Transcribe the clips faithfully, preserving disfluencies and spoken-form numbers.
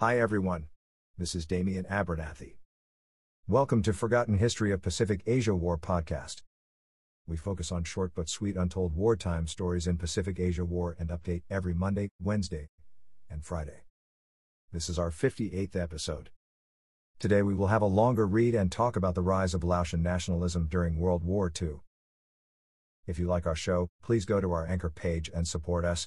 Hi everyone. This is Damian Abernathy. Welcome to Forgotten History of Pacific Asia War podcast. We focus on short but sweet untold wartime stories in Pacific Asia War and update every Monday, Wednesday, and Friday. This is our fifty-eighth episode. Today we will have a longer read and talk about the rise of Laotian nationalism during World War Two. If you like our show, please go to our Anchor page and support us.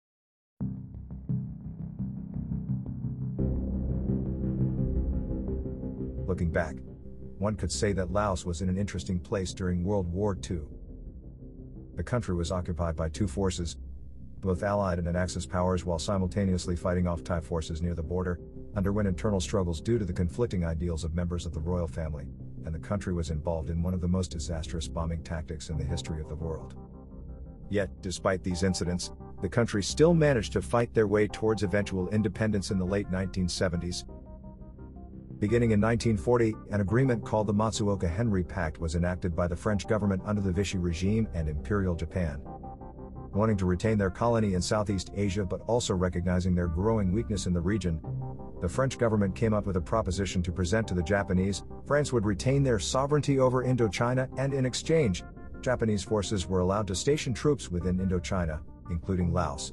Looking back, one could say that Laos was in an interesting place during World War Two. The country was occupied by two forces, both Allied and Axis powers, while simultaneously fighting off Thai forces near the border, underwent internal struggles due to the conflicting ideals of members of the royal family, and the country was involved in one of the most disastrous bombing tactics in the history of the world. Yet, despite these incidents, the country still managed to fight their way towards eventual independence in the late nineteen seventies. Beginning in nineteen forty, an agreement called the Matsuoka-Henry Pact was enacted by the French government under the Vichy regime and Imperial Japan. Wanting to retain their colony in Southeast Asia but also recognizing their growing weakness in the region, the French government came up with a proposition to present to the Japanese. France would retain their sovereignty over Indochina, and in exchange, Japanese forces were allowed to station troops within Indochina, including Laos.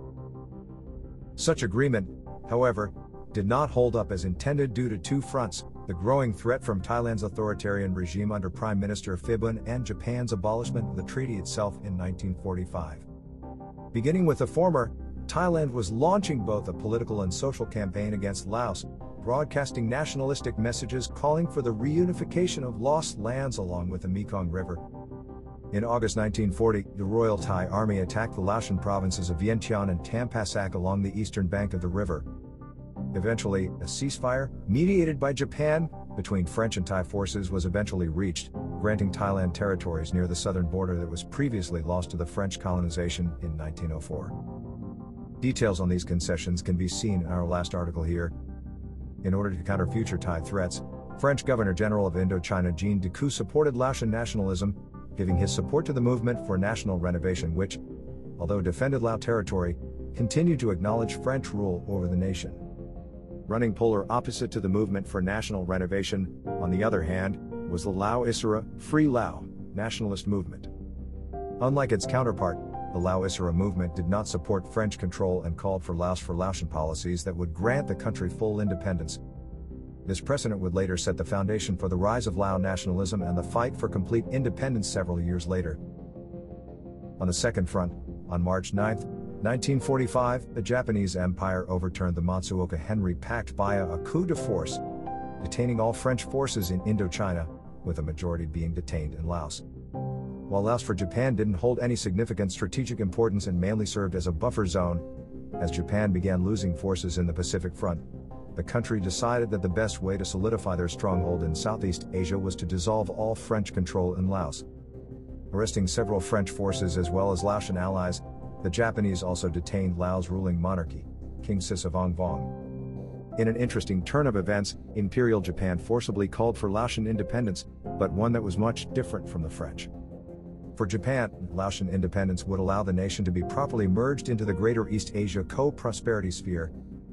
Such agreement, however, did not hold up as intended due to two fronts: the growing threat from Thailand's authoritarian regime under Prime Minister Phibun and Japan's abolishment of the treaty itself in nineteen forty-five. Beginning with the former, Thailand was launching both a political and social campaign against Laos, broadcasting nationalistic messages calling for the reunification of lost lands along with the Mekong River. In August nineteen forty, the Royal Thai Army attacked the Laotian provinces of Vientiane and Tampasak along the eastern bank of the river. Eventually, a ceasefire, mediated by Japan, between French and Thai forces was eventually reached, granting Thailand territories near the southern border that was previously lost to the French colonization in nineteen oh four. Details on these concessions can be seen in our last article here. In order to counter future Thai threats, French Governor-General of Indochina Jean Decoux supported Laotian nationalism, giving his support to the movement for national renovation which, although defended Lao territory, continued to acknowledge French rule over the nation. Running polar opposite to the movement for national renovation, on the other hand, was the Lao Isara, Free Lao, nationalist movement. Unlike its counterpart, the Lao Isara movement did not support French control and called for Laos for Laotian policies that would grant the country full independence. This precedent would later set the foundation for the rise of Lao nationalism and the fight for complete independence several years later. On the second front, on March ninth, nineteen forty-five, the Japanese Empire overturned the Matsuoka-Henry Pact via a coup de force, detaining all French forces in Indochina, with a majority being detained in Laos. While Laos for Japan didn't hold any significant strategic importance and mainly served as a buffer zone, as Japan began losing forces in the Pacific Front, the country decided that the best way to solidify their stronghold in Southeast Asia was to dissolve all French control in Laos. Arresting several French forces as well as Laotian allies, the Japanese also detained Laos' ruling monarchy, King Sisavongvong. In an interesting turn of events, Imperial Japan forcibly called for Laotian independence, but one that was much different from the French. For Japan, Laotian independence would allow the nation to be properly merged into the Greater East Asia co-prosperity sphere.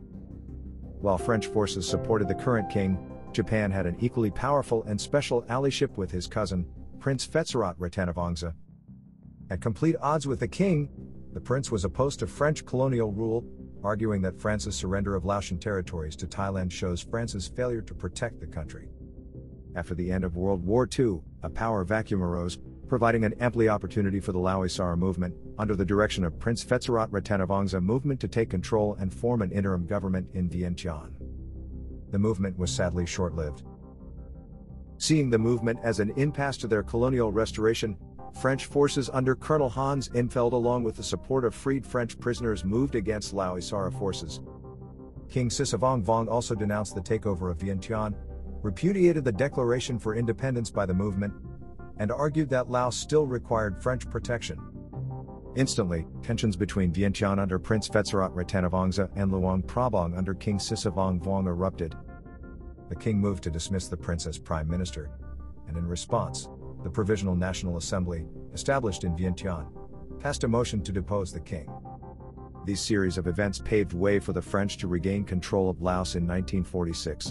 While French forces supported the current king, Japan had an equally powerful and special allyship with his cousin, Prince Phetcerat Ratanavongsa. At complete odds with the king, the prince was opposed to French colonial rule, arguing that France's surrender of Laotian territories to Thailand shows France's failure to protect the country. After the end of World War Two, a power vacuum arose, providing an ample opportunity for the Lao Isara movement, under the direction of Prince Phetcerat Ratanavongsa movement, to take control and form an interim government in Vientiane. The movement was sadly short-lived. Seeing the movement as an impasse to their colonial restoration, French forces under Colonel Hans Infeld along with the support of freed French prisoners moved against Lao Isara forces. King Sisavongvong also denounced the takeover of Vientiane, repudiated the declaration for independence by the movement, and argued that Laos still required French protection. Instantly, tensions between Vientiane under Prince Phetcerat Ratanavongsa and Luang Prabang under King Sisavongvong erupted. The king moved to dismiss the prince as prime minister, and in response, the Provisional National Assembly, established in Vientiane, passed a motion to depose the king. These series of events paved way for the French to regain control of Laos in nineteen forty-six.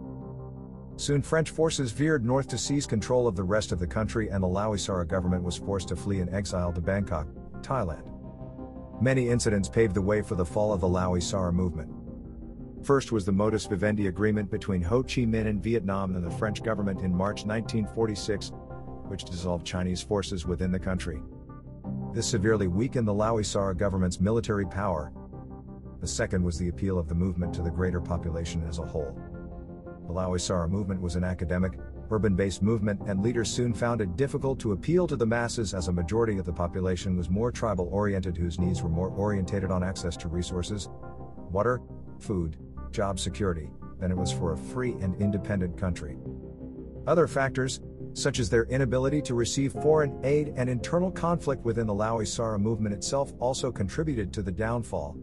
Soon French forces veered north to seize control of the rest of the country, and the Laois Sara government was forced to flee in exile to Bangkok, Thailand. Many incidents paved the way for the fall of the Laois Sara movement. First was the modus vivendi agreement between Ho Chi Minh and Vietnam and the French government in March nineteen forty-six, which dissolved Chinese forces within the country. This severely weakened the Laois Sara government's military power. The second was the appeal of the movement to the greater population as a whole. The Laois Sara movement was an academic, urban-based movement, and leaders soon found it difficult to appeal to the masses, as a majority of the population was more tribal-oriented, whose needs were more orientated on access to resources, water, food, job security, than it was for a free and independent country. Other factors, such as their inability to receive foreign aid and internal conflict within the Laois Sara movement itself, also contributed to the downfall.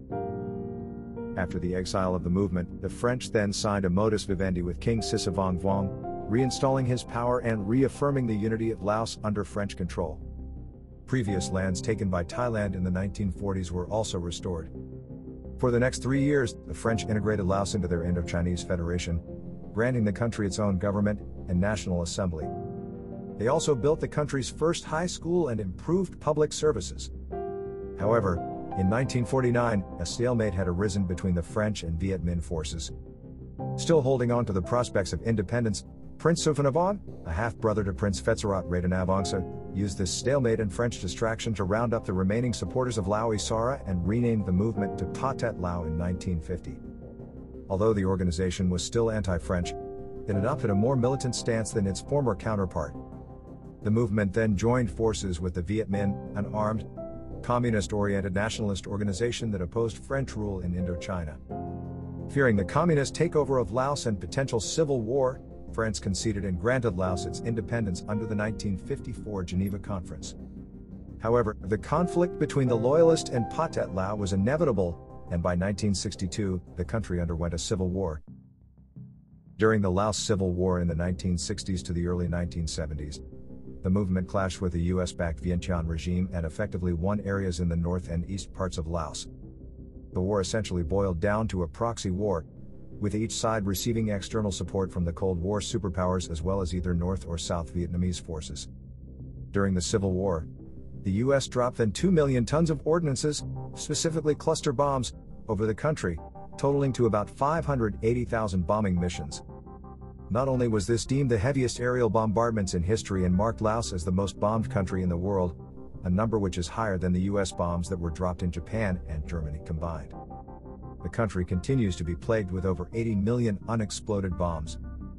After the exile of the movement, the French then signed a modus vivendi with King Sisavongvuong, reinstalling his power and reaffirming the unity of Laos under French control. Previous lands taken by Thailand in the nineteen forties were also restored. For the next three years, the French integrated Laos into their Indo-Chinese Federation, granting the country its own government and national assembly. They also built the country's first high school and improved public services. However, in nineteen forty-nine, a stalemate had arisen between the French and Viet Minh forces. Still holding on to the prospects of independence, Prince Souphanouvong, a half-brother to Prince Phetsarot Radenavongsa, used this stalemate and French distraction to round up the remaining supporters of Laois Sara and renamed the movement to Pathet Lao in nineteen fifty. Although the organization was still anti-French, it adopted a more militant stance than its former counterpart. The movement then joined forces with the Viet Minh, an armed, communist-oriented nationalist organization that opposed French rule in Indochina. Fearing the communist takeover of Laos and potential civil war, France conceded and granted Laos its independence under the nineteen fifty-four Geneva Conference. However, the conflict between the Loyalist and Pathet Lao was inevitable, and by nineteen sixty-two, the country underwent a civil war. During the Laos Civil War in the nineteen sixties to the early nineteen seventies, the movement clashed with the U S-backed Vientiane regime and effectively won areas in the north and east parts of Laos. The war essentially boiled down to a proxy war, with each side receiving external support from the Cold War superpowers as well as either North or South Vietnamese forces. During the Civil War, the U S dropped then two million tons of ordnances, specifically cluster bombs, over the country, totaling to about five hundred eighty thousand bombing missions. Not only was this deemed the heaviest aerial bombardments in history and marked Laos as the most bombed country in the world, a number which is higher than the U S bombs that were dropped in Japan and Germany combined. The country continues to be plagued with over eighty million unexploded bombs.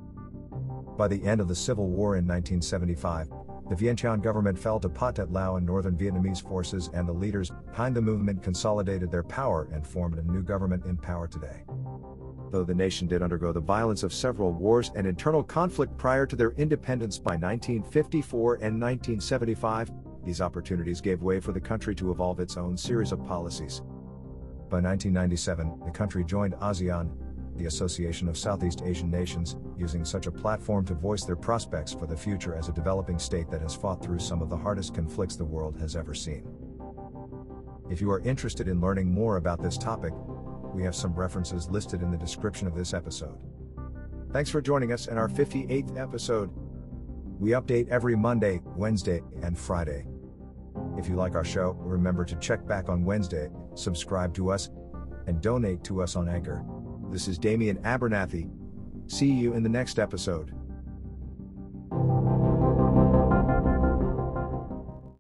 By the end of the Civil War in nineteen seventy-five, the Vientiane government fell to Pathet Lao and northern Vietnamese forces, and the leaders behind the movement consolidated their power and formed a new government in power today. Though the nation did undergo the violence of several wars and internal conflict prior to their independence by nineteen fifty-four and nineteen seventy-five, these opportunities gave way for the country to evolve its own series of policies. By nineteen ninety-seven, the country joined ASEAN, the Association of Southeast Asian Nations, using such a platform to voice their prospects for the future as a developing state that has fought through some of the hardest conflicts the world has ever seen. If you are interested in learning more about this topic, we have some references listed in the description of this episode. Thanks for joining us in our fifty-eighth episode. We update every Monday, Wednesday, and Friday. If you like our show, remember to check back on Wednesday, subscribe to us, and donate to us on Anchor. This is Damian Abernathy. See you in the next episode.